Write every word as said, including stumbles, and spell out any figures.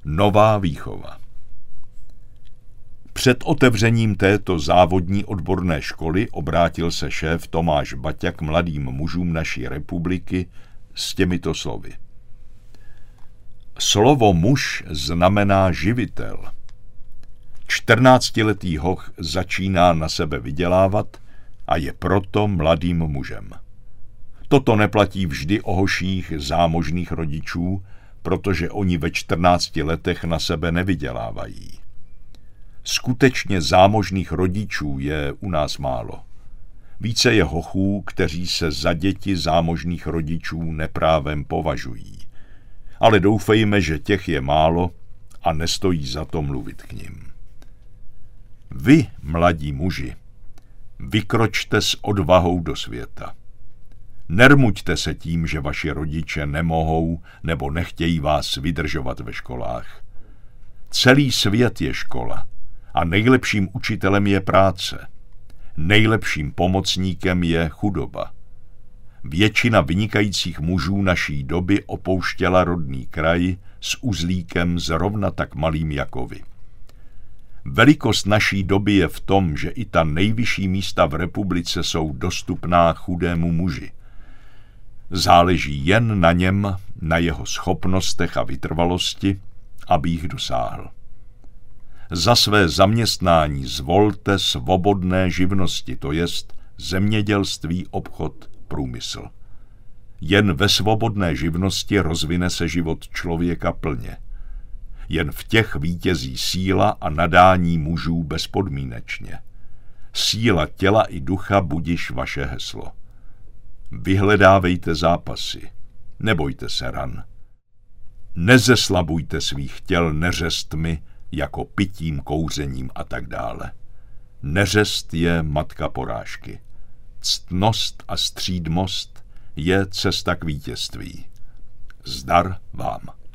Nová výchova. Před otevřením této závodní odborné školy obrátil se šéf Tomáš Baťa k mladým mužům naší republiky s těmito slovy. Slovo muž znamená živitel. čtrnáctiletý hoch začíná na sebe vydělávat a je proto mladým mužem. Toto neplatí vždy o hoších zámožných rodičů, protože oni ve čtrnácti letech na sebe nevydělávají. Skutečně zámožných rodičů je u nás málo. Více je hochů, kteří se za děti zámožných rodičů neprávem považují. Ale doufejme, že těch je málo a nestojí za to mluvit k nim. Vy, mladí muži, vykročte s odvahou do světa. Nermuďte se tím, že vaši rodiče nemohou nebo nechtějí vás vydržovat ve školách. Celý svět je škola a nejlepším učitelem je práce. Nejlepším pomocníkem je chudoba. Většina vynikajících mužů naší doby opouštěla rodný kraj s uzlíkem zrovna tak malým jako vy. Velikost naší doby je v tom, že i ta nejvyšší místa v republice jsou dostupná chudému muži. Záleží jen na něm, na jeho schopnostech a vytrvalosti, aby jich dosáhl. Za své zaměstnání zvolte svobodné živnosti, to jest zemědělství, obchod, průmysl. Jen ve svobodné živnosti rozvine se život člověka plně. Jen v těch vítězí síla a nadání mužů bezpodmínečně. Síla těla i ducha budiš vaše heslo. Vyhledávejte zápasy, nebojte se ran. Nezeslabujte svých těl neřestmi, jako pitím, kouřením a tak dále. Neřest je matka porážky. Ctnost a střídmost je cesta k vítězství. Zdar vám.